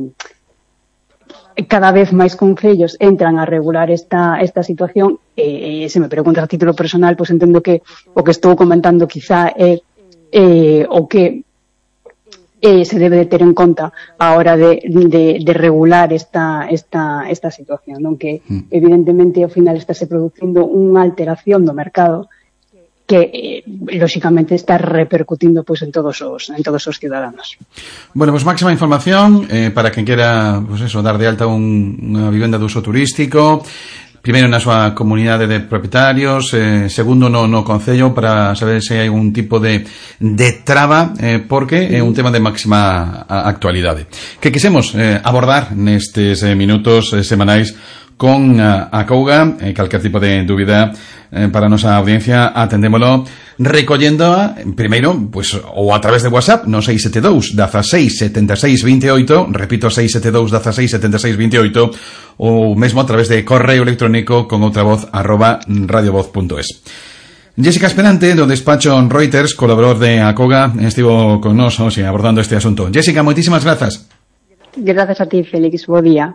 cada vez máis concellos entran a regular esta situación, e se me preguntas a título personal, pois entendo que o que estou comentando quizá é o que se debe de ter en conta a hora de regular esta situación, non? Que evidentemente ao final estáse producindo unha alteración do mercado que lógicamente está repercutindo en todos os ciudadanos. Bueno, pues máxima información para quen quera dar de alta unha vivenda de uso turístico, primeiro na súa comunidade de propietarios, segundo no concello, para saber se hai un tipo de traba, porque é un tema de máxima actualidade que quisemos abordar nestes minutos semanais con a Couga. Calquer tipo de dúbida para a nosa audiencia atendémolo recollendo primeiro, ou a través de WhatsApp no 672 16 76 28, repito, 672 16 76 28, ou mesmo a través de correo electrónico con outra voz @radiovoz.es. Jessica Esperante, do despacho Reuters, colaborador de ACOGA, estivo con nos hoxe abordando este asunto. Jessica, moitísimas grazas. Gracias a ti, Félix. Bo día.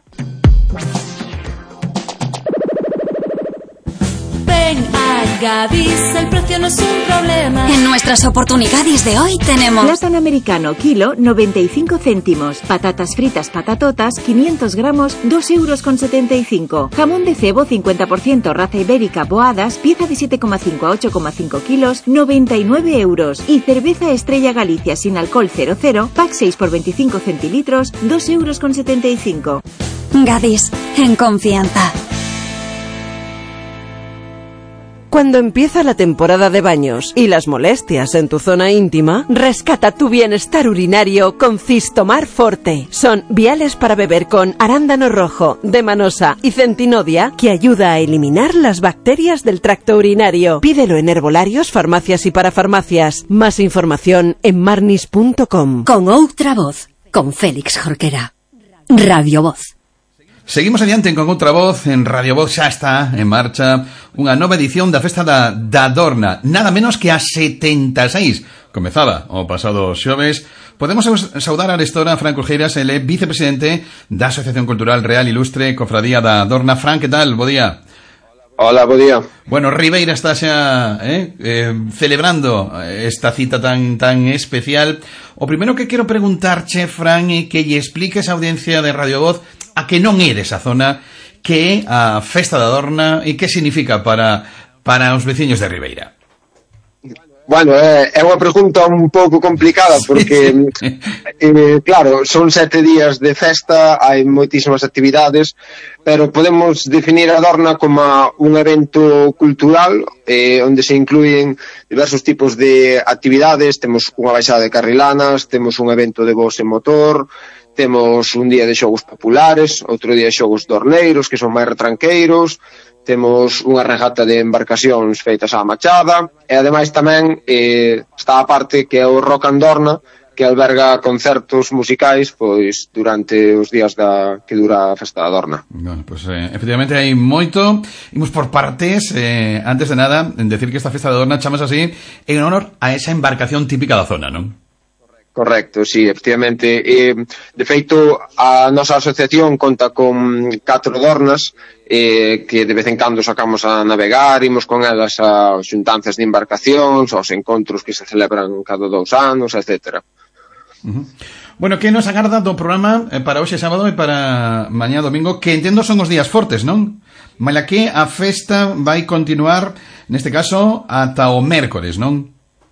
Ven a Gadis, el precio no es un problema. En nuestras oportunidades de hoy tenemos plátano americano, kilo, 95 céntimos. Patatas fritas patatotas, 500 gramos, 2,75 €. Jamón de cebo, 50% raza ibérica, boadas, pieza de 7,5 a 8,5 kilos, 99 €. Y cerveza Estrella Galicia sin alcohol 00, pack 6 por 25 centilitros, 2,75 €. Gadis, en confianza. Cuando empieza la temporada de baños y las molestias en tu zona íntima, rescata tu bienestar urinario con Cistomar Forte. Son viales para beber con arándano rojo, demanosa y centinodia que ayuda a eliminar las bacterias del tracto urinario. Pídelo en herbolarios, farmacias y parafarmacias. Más información en marnis.com. Con outra voz, con Félix Jorquera. Radio Voz. Seguimos adiante con outra voz. En Radio Voz xa está en marcha unha nova edición da Festa da Dorna, nada menos que a 76. Comezaba o pasado xoves. Podemos saudar a Arestora Franco Geiras, ele vicepresidente da Asociación Cultural Real Ilustre Cofradía da Dorna. Fran, que tal? Bo día. Hola, bo día. Bueno, Ribeira está xa celebrando esta cita tan especial. O primeiro que quero preguntarche, Fran, é que lle expliques a audiencia de Radio Voz a que non é desa zona, que é a Festa da Dorna e que significa para os veciños de Ribeira. Bueno, é unha pregunta un pouco complicada porque, claro, son 7 días de festa, hai moitísimas actividades, pero podemos definir a Dorna como un evento cultural onde se incluyen diversos tipos de actividades. Temos unha baixada de carrilanas, temos un evento de voz e motor, temos un día de xogos populares, outro día de xogos dorneiros, que son máis retranqueiros, temos unha regata de embarcacións feitas á machada, e ademais tamén está a parte que é o Rock and Dorna, que alberga concertos musicais pois durante os días que dura a Festa da Dorna. Bueno, pues efectivamente hai moito. Imos por partes. Antes de nada, en decir que esta Festa da Dorna chamas así en honor a esa embarcación típica da zona, non? Correcto, sí, efectivamente. De feito, a nosa asociación conta con 4 dornas que de vez en cando sacamos a navegar, imos con elas a xuntanzas de embarcacións, aos encontros que se celebran cada 2 anos, etc. Bueno, que nos agarda do programa para hoxe sábado e para mañá domingo, que entendo son os días fortes, non? Maila que a festa vai continuar, neste caso, ata o mércores, non?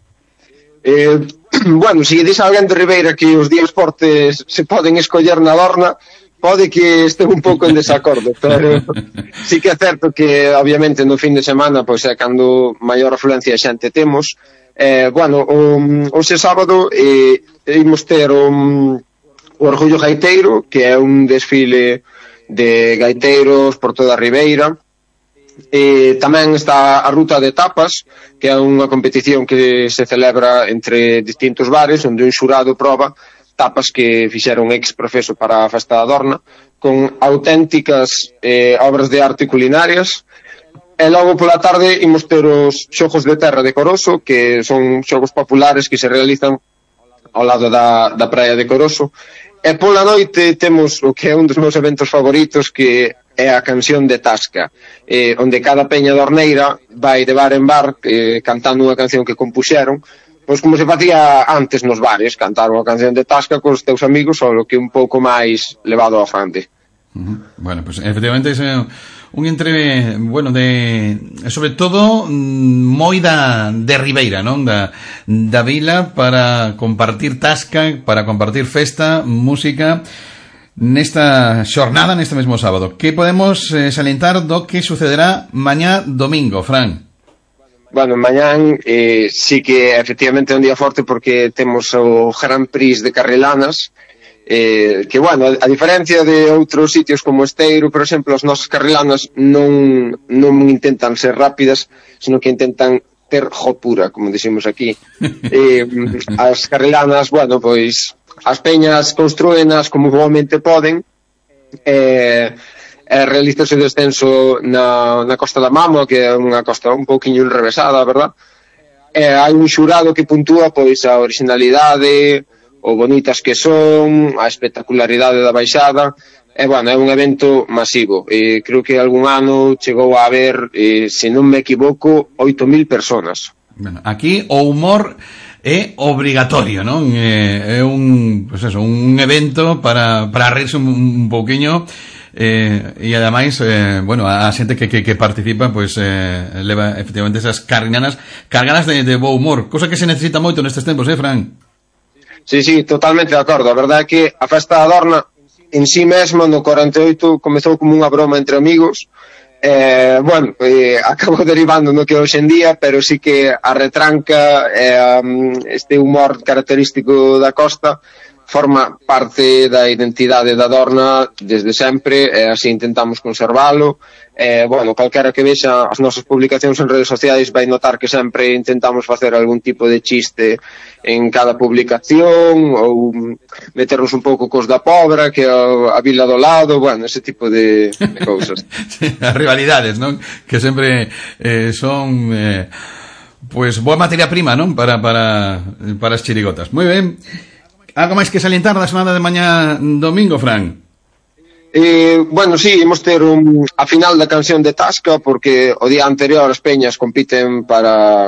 Bueno, se dice alguén de Ribeira que os días fortes se poden escoller na Dorna, pode que este un pouco en desacordo, pero sí que é certo que, obviamente, no fin de semana, pois é cando maior afluencia de xente temos. Bueno, hoxe sábado imos ter o Orgullo Gaiteiro, que é un desfile de gaiteiros por toda a Ribeira. Tamén está a Ruta de Tapas, que é unha competición que se celebra entre distintos bares, onde un xurado proba tapas que fixeron ex profeso para a Festa da Dorna, con auténticas obras de arte culinarias. E logo pola tarde imos ter os xogos de terra de Coroso, que son xogos populares que se realizan ao lado da praia de Coroso. E pola noite temos o que é un dos meus eventos favoritos, que é a canción de Tasca, onde cada peña dorneira vai de bar en bar cantando unha canción que compuxeron, pois como se facía antes nos bares, cantar unha canción de Tasca cos teus amigos, só que un pouco máis levado ao grande. Bueno, pues efectivamente é un entre, bueno, sobre todo moi de Ribeira, non? Da vila, para compartir Tasca, para compartir festa, música, nesta xornada, neste mesmo sábado. Que podemos salientar do que sucederá mañá domingo, Fran? Bueno, mañán sí que efectivamente é un día forte porque temos o Grand Prix de Carrilanas, que, bueno, a diferencia de outros sitios como Esteiro, por exemplo, as nosas carrilanas non intentan ser rápidas, sino que intentan ter jopura, como dicimos aquí. As carrilanas, bueno, pois as peñas construenas como boamente poden, realizouse o descenso na Costa da Mama, que é unha costa un pouquiño enrevesada, verdad? Hai un xurado que puntúa pois a originalidade, o bonitas que son, a espectacularidade da baixada. Bueno, é un evento masivo. Creo que algún ano chegou a haber, se non me equivoco, 8.000 personas. Bueno, aquí o humor é obrigatorio, non? É un, pues eso, un evento para rirse un pouquiño, e ademais, bueno, a xente que participa, pues leva efectivamente esas carganas de bo humor, cosa que se necesita moito nestes tempos, Fran? Sí, totalmente de acordo. A verdade é que a Festa da Adorna en sí mesmo, no 48, comezou como unha broma entre amigos. Acabou derivando no que hoxe en día, pero sí que a retranca, este humor característico da costa, forma parte da identidade da Adorna desde sempre, e así intentamos conservalo. Calquera que vexa as nosas publicacións en redes sociais vai notar que sempre intentamos facer algún tipo de chiste en cada publicación, ou meternos un pouco cos da Pobra, que a vila do lado, ese tipo de cousas. Sí, as rivalidades, non? Que sempre son pues boa materia prima, non? Para as chirigotas. Moi ben. Algo máis que salientar da semana de mañá domingo, Fran? Sí, imos ter a final da canción de Tasca, porque o día anterior as peñas compiten para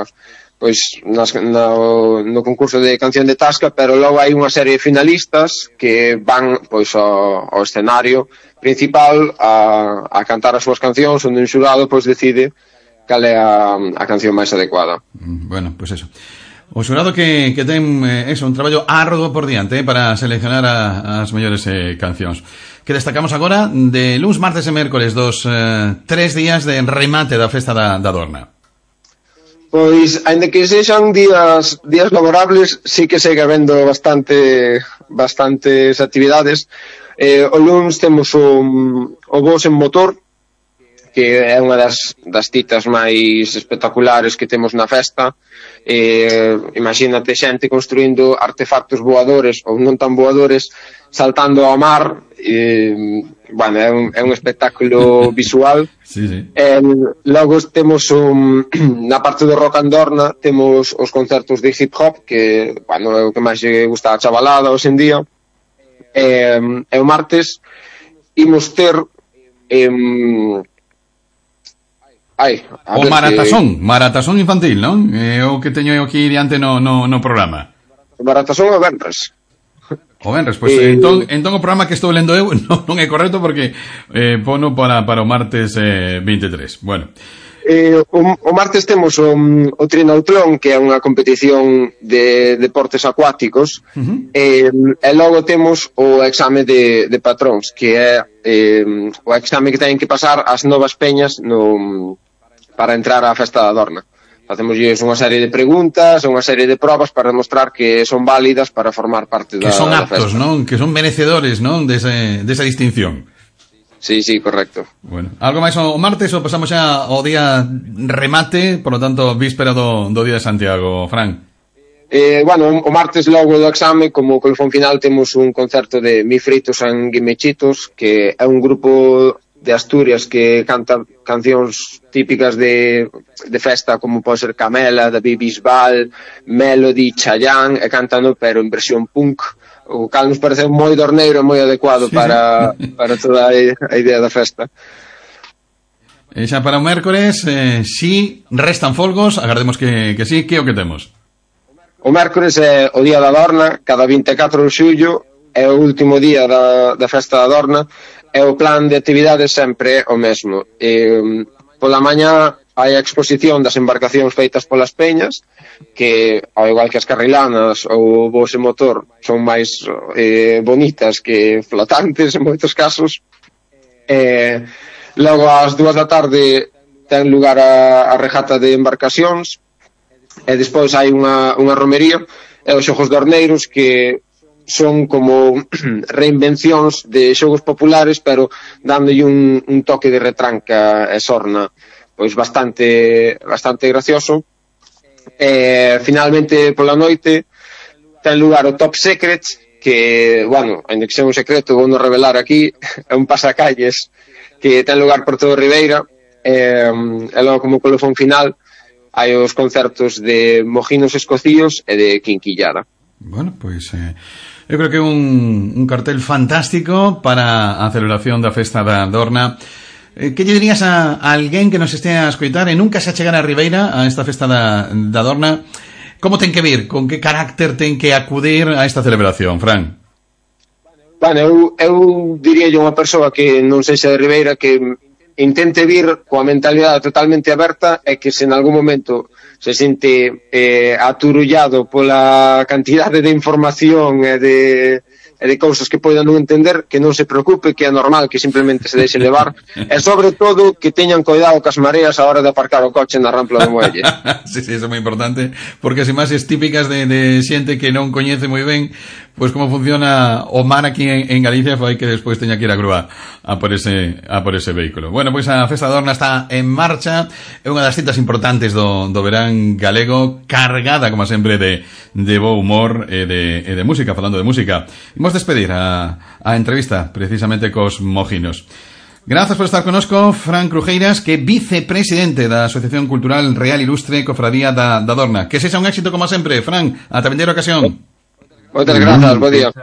no concurso de canción de Tasca, pero logo hai unha serie de finalistas que van ao escenario principal a cantar as súas cancións, onde un xurado decide cal é a canción máis adecuada. Bueno, pues eso. O xurado que ten un traballo arduo por diante para seleccionar as mellores cancións. Que destacamos agora de luns, martes e mércoles, dos 3 días de remate da Festa da Adorna. Pois, ainda que sexan días laborables, sí que segue habendo bastantes actividades. O luns temos o Bos en Motor, que é unha das citas máis espectaculares que temos na festa. Imagínate xente construindo artefactos voadores ou non tan voadores, saltando ao mar. É un espectáculo visual. Sí. Logo temos na parte do Rock Andorna temos os concertos de hip hop, que é o que máis lle gusta a chavalada hoxe en día. O martes imos ter Maratasón infantil, non? É o que teño aquí diante no programa. O Maratasón é o venres. O venres, pois entón o programa que estou lendo eu non é correcto, porque pono para o martes 23. Bueno. O martes temos o Trinautlón, que é unha competición de deportes acuáticos, e logo temos o exame de patróns, que é o exame que teñen que pasar as novas peñas para entrar á Festa da Adorna. Facémoslles unha serie de preguntas, unha serie de probas para demostrar que son válidas para formar parte da festa. Que son aptos, non? Que son merecedores, non? Desa distinción. Sí, correcto. Bueno, algo máis o martes ou pasamos xa ao día remate, por lo tanto, víspera do Día de Santiago, Fran? O martes logo do exame, como colofón final, temos un concerto de Mi Fritos en Guimechitos, que é un grupo de Asturias que canta cancións típicas de festa, como pode ser Camela, David Bisbal, Melody, Chayanne, e cantando pero en versión punk, o cal nos parece moi dorneiro e moi adecuado para toda a idea da festa. E xa para o mércores, si restan folgos, agardemos que sí. Que é o que temos? O mércores é o Día da Adorna, cada 24 de xullo, é o último día da Festa da Adorna, e o plan de actividades sempre é o mesmo. Pola mañá hai a exposición das embarcacións feitas polas peñas, que, ao igual que as carrilanas ou o Bos en Motor, son máis bonitas que flotantes en moitos casos. Logo, ás 2 da tarde, ten lugar a regata de embarcacións, e despois hai unha romería e os xogos dorneiros, que son como reinvencións de xogos populares, pero dándolle un toque de retranca e sorna, pois bastante gracioso. Finalmente, pola noite, ten lugar o Top Secret, que, bueno, ainda que sea un secreto, vou non revelar aquí, é un pasacalles que ten lugar por todo Ribeira, e logo como colofón final hai os concertos de Mojinos Escocíos e de Quinquillada. Bueno, pois eu creo que é un cartel fantástico para a celebración da Festa da Dorna. Que lle dirías a alguén que nos estea a escoitar e nunca se achegara a Ribeira a esta Festa da Dorna? Como ten que vir? Con que carácter ten que acudir a esta celebración, Fran? Bueno, eu diría unha persoa que non sexa de Ribeira que intente vir coa mentalidade totalmente aberta e que se en algún momento se sente aturullado pola cantidade de información e de cousas que poida non entender, que non se preocupe, que é normal, que simplemente se deixe levar e sobre todo que teñan cuidado cas mareas a hora de aparcar o coche na rampla do muelle. Sí, eso é moi importante, porque as imaxes típicas de xente que non coñece moi ben pois como funciona o mar aquí en Galicia, fai que despois teña que ir a grúa a por ese vehículo. Bueno, pois a Festa da Dorna está en marcha, é unha das citas importantes do verán galego, cargada, como sempre, de bo humor e de música. Falando de música, vamos despedir a entrevista precisamente cos Mojinos. Grazas por estar conosco, Fran Crujeiras, que é vicepresidente da Asociación Cultural Real Ilustre Cofradía da Dorna. Que sexa un éxito como sempre, Fran, ata vindeira ocasión. Moitas grazas, bo día.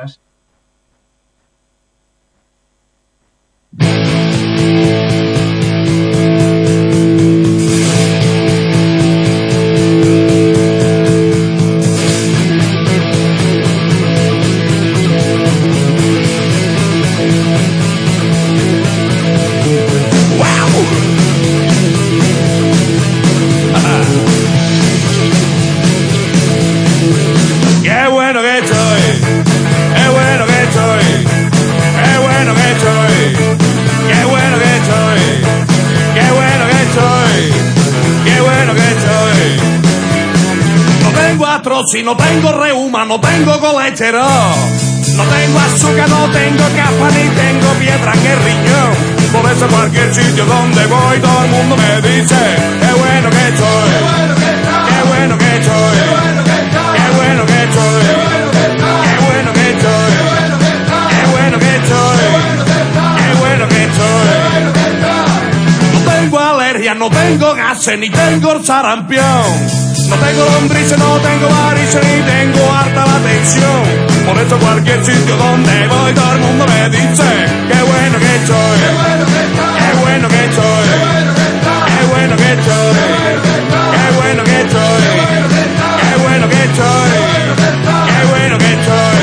Si no tengo reuma, no tengo colesterol, no tengo azúcar, no tengo capa, ni tengo piedra en el riñón. Por eso cualquier sitio donde voy todo el mundo me dice qué bueno que estoy, qué bueno que estoy, qué bueno que estoy, qué bueno que estoy, qué bueno que estoy, qué bueno que estoy. No tengo alergia, no tengo gases, ni tengo el sarampión. No tengo lombrices, no tengo varices, ni tengo harta la tensión. Por eso cualquier sitio donde voy todo el mundo me dice qué bueno que estoy, qué bueno que estoy, qué bueno que estoy, qué bueno que estoy, qué bueno que estoy, qué bueno que estoy.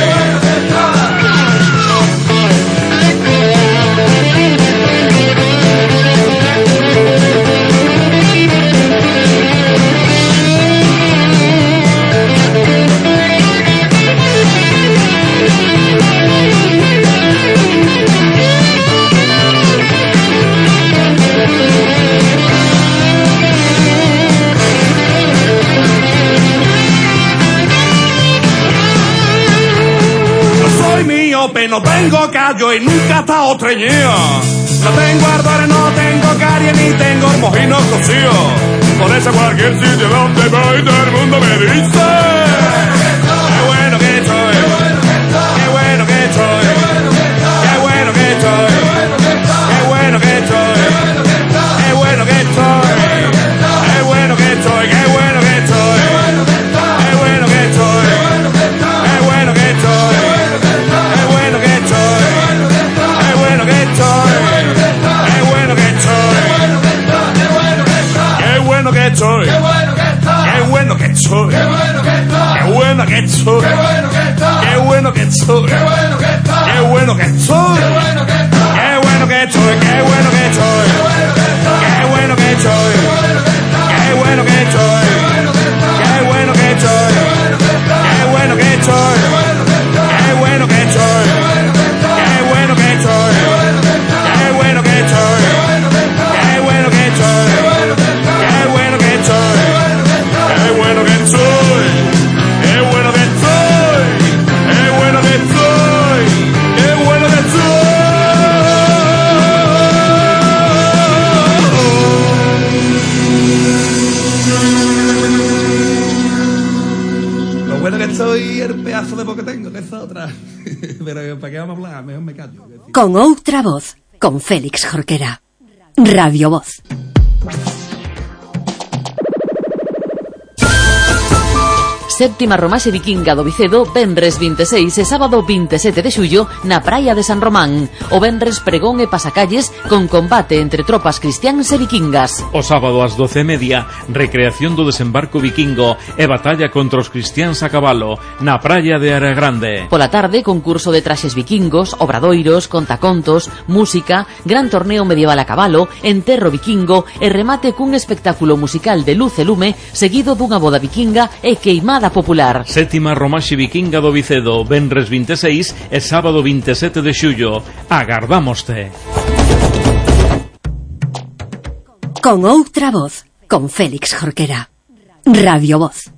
No tengo callo y nunca he estado treñido. No tengo ardores, no tengo caries, ni tengo mojinos cocidos. Por eso cualquier sitio donde voy todo el mundo me dice qué bueno que estoy, qué bueno que estoy, qué bueno que estoy, qué bueno que estoy, qué bueno que estoy, qué bueno que estoy, qué bueno que estoy, qué bueno que estoy, qué bueno que estoy. Qué bueno que estoy, qué bueno que estoy, qué bueno que estoy, qué bueno que estoy, qué bueno que estoy, qué bueno que estoy, qué bueno que estoy, qué bueno que estoy, qué bueno que estoy, qué bueno que estoy, qué bueno que estoy, qué bueno que estoy, qué bueno que estoy, qué bueno que estoy. Soy el pedazo de bo que tengo, que es otra. Pero ¿para qué vamos a hablar? Mejor me callo. Con outra voz, con Félix Jorquera. Radio Voz. Séptima romaxe vikinga do Vicedo, venres 26 e sábado 27 de xullo na praia de San Román. O venres pregón e pasacalles con combate entre tropas cristiáns e vikingas. O sábado ás 12:30, recreación do desembarco vikingo e batalla contra os cristiáns a cabalo na praia de Área Grande. Pola tarde, concurso de traxes vikingos, obradoiros, contacontos, música, gran torneo medieval a cabalo, enterro vikingo e remate cun espectáculo musical de luz e lume seguido dunha boda vikinga e queimada popular. Sétima romaxe vikinga do Vicedo, venres 26 e sábado 27 de xullo. Agardámoste. Con outra voz, con Félix Jorquera. Radio Voz.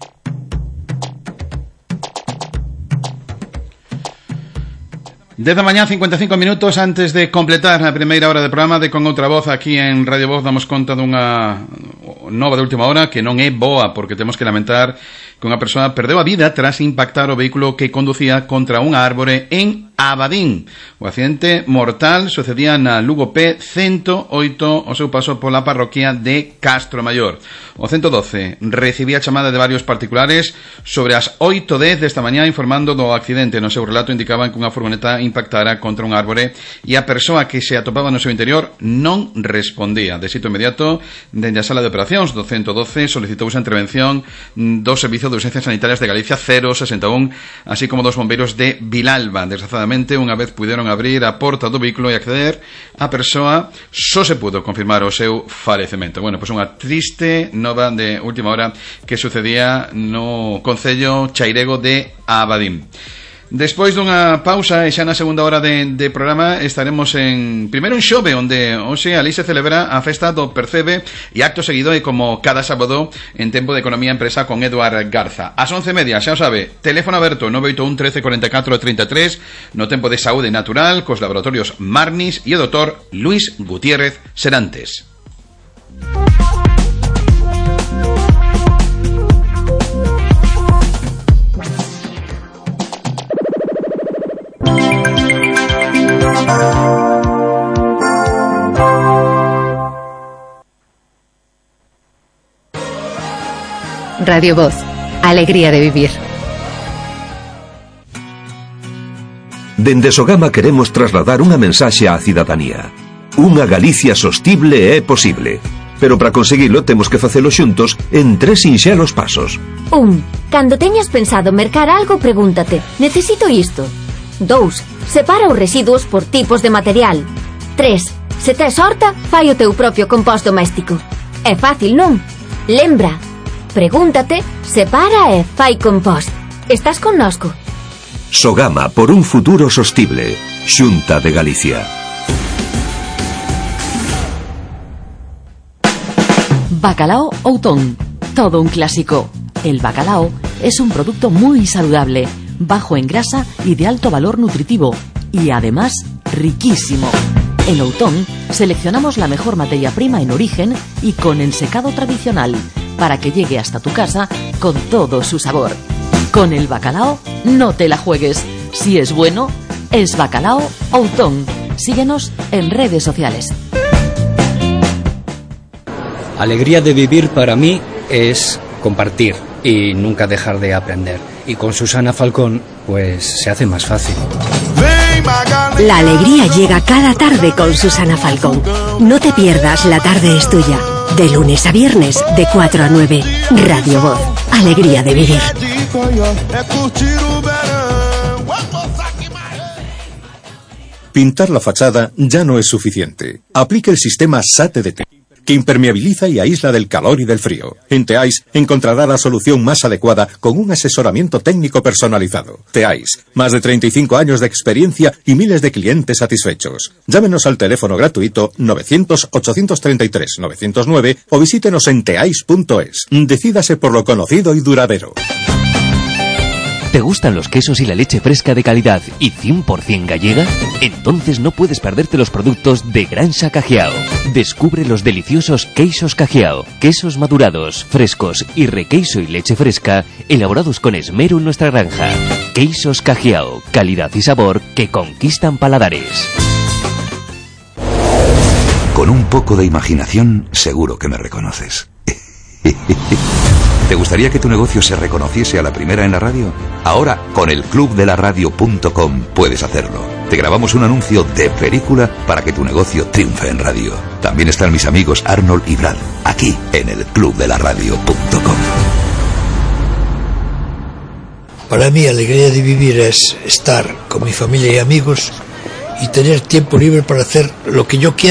Desde a mañá, 55 minutos antes de completar a primeira hora de programa de Con Outra Voz aquí en Radio Voz, damos conta dunha nova de última hora que non é boa, porque temos que lamentar que unha persoa perdeu a vida tras impactar o vehículo que conducía contra unha árbore en Abadín. O accidente mortal sucedía na Lugo P108 ao seu paso pola parroquia de Castro Maior. O 112 recibía chamada de varios particulares sobre as 8:10 desta mañá informando do accidente. No seu relato indicaban que unha furgoneta impactara contra un árbore e a persoa que se atopaba no seu interior non respondía. De sitio inmediato, dende a sala de operacións do 112 solicitouse a intervención do Servicio de Urgencias Sanitarias de Galicia 061, así como dos bombeiros de Vilalba. Desgraciadamente, unha vez puderon abrir a porta do vehículo e acceder, a persoa só se pudo confirmar o seu falecemento. Bueno, pois unha triste nova de última hora que sucedía no concello chairego de Abadín. Despois dunha pausa e xa na segunda hora de programa estaremos primeiro en Xove, onde hoxe ali se celebra a festa do Percebe e acto seguido e como cada sábado en Tempo de Economía Empresa con Eduard Garza. Ás 11:30, xa o sabe, teléfono aberto 981 13 44 33 no Tempo de Saúde Natural cos laboratorios Marnis e o Dr. Luis Gutiérrez Serantes. Radio Voz, alegría de vivir. Dende Sogama queremos trasladar unha mensaxe á cidadanía. Unha Galicia sostible é posible. Pero para conseguilo temos que facelo xuntos en 3 sinxelos pasos. 1. Cando teñas pensado mercar algo, pregúntate: necesito isto? 2. Separa os residuos por tipos de material. 3. Se tes horta, fai o teu propio compost doméstico. É fácil, non? Lembra, pregúntate, separa e fai compost. Estás connosco? Sogama por un futuro sostible. Xunta de Galicia. Bacalao Outón, todo un clásico. El bacalao es un producto muy saludable, bajo en grasa y de alto valor nutritivo, y además riquísimo. En Outón seleccionamos la mejor materia prima en origen y con ensecado tradicional, para que llegue hasta tu casa con todo su sabor. Con el bacalao no te la juegues. Si es bueno, es Bacalao Outón. Síguenos en redes sociales. Alegría de vivir para mí es compartir y nunca dejar de aprender. Y con Susana Falcón, pues se hace más fácil. La alegría llega cada tarde con Susana Falcón. No te pierdas La Tarde es Tuya. De lunes a viernes, de 4 a 9. Radio Voz. Alegría de vivir. Pintar la fachada ya no es suficiente. Aplique el sistema SATE-DT, que impermeabiliza y aísla del calor y del frío. En Teais encontrará la solución más adecuada con un asesoramiento técnico personalizado. Teais, más de 35 años de experiencia y miles de clientes satisfechos. Llámenos al teléfono gratuito 900-833-909 o visítenos en teais.es. Decídase por lo conocido y duradero. ¿Te gustan los quesos y la leche fresca de calidad y 100% gallega? Entonces no puedes perderte los productos de Granja Cajiao. Descubre los deliciosos queixos Cajiao, quesos madurados, frescos y requeiso y leche fresca, elaborados con esmero en nuestra granja. Queixos Cagiao, calidad y sabor que conquistan paladares. Con un poco de imaginación, seguro que me reconoces. ¿Te gustaría que tu negocio se reconociese a la primera en la radio? Ahora, con el clubdelaradio.com puedes hacerlo. Te grabamos un anuncio de película para que tu negocio triunfe en radio. También están mis amigos Arnold y Brad, aquí en el clubdelaradio.com. Para mí, alegría de vivir es estar con mi familia y amigos y tener tiempo libre para hacer lo que yo quiera.